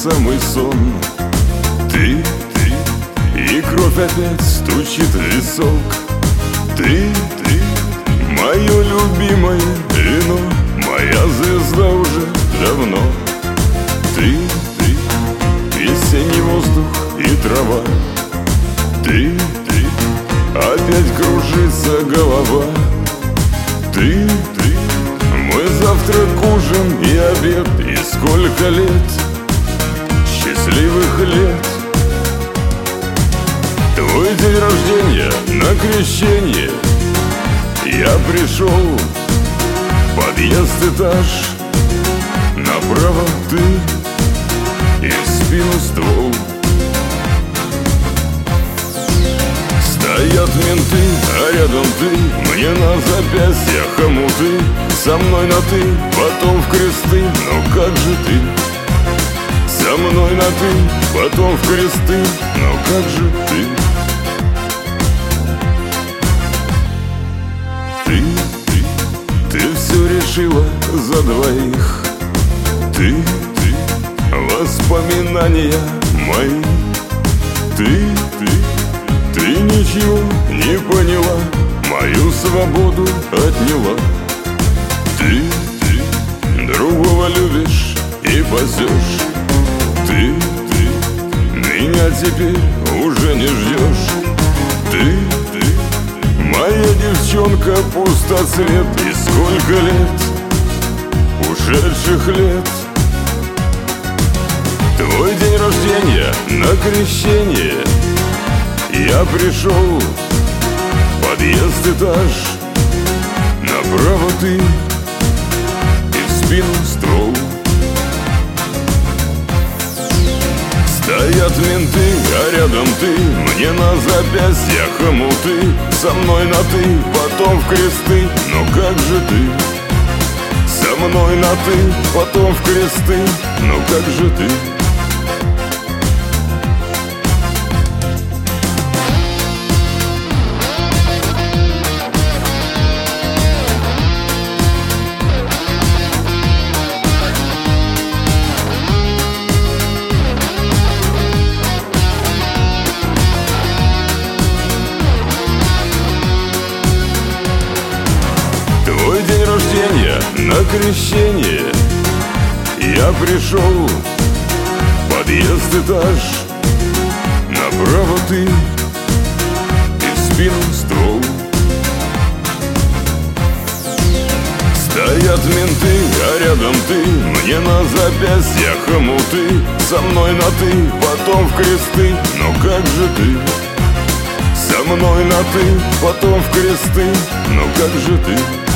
самый сон. Ты, и кровь опять стучит в висок. Ты, мое любимое вино, моя звезда уже давно. Ты, весенний воздух и трава. Ты, опять кружится голова. Ты, мой завтрак, ужин и обед. И сколько лет, счастливых лет. Твой день рождения на крещение. Я пришел, подъезд, этаж. Направо ты и в спину ствол. Стоят менты, а рядом ты. Мне на запястьях хомуты. Со мной на ты, потом в кресты. Но как же ты? Со мной на ты, потом в кресты. Но как же ты? Ты все решила за двоих. Ты, воспоминания мои. Ты ничего не поняла, мою свободу отняла. Ты другого любишь и пасешь. Ты меня теперь уже не ждешь. Ты моя девчонка, пустоцвет. И сколько лет, ушедших лет. Твой день рождения на крещение. Я пришел, подъезд, этаж. Направо ты и в спину ствол. Стоят менты, а рядом ты. Мне на запястьях хомуты. Со мной на ты, потом в кресты. Но как же ты? Со мной на ты, потом в кресты. Но как же ты? Твой день рождения на крещение. Я пришел, подъезд, этаж. Направо ты и в спину ствол. Стоят менты, а рядом ты. Мне на запястьях хомуты. Со мной на ты, потом в кресты. Но как же ты? Со мной на ты, потом в кресты. Но как же ты?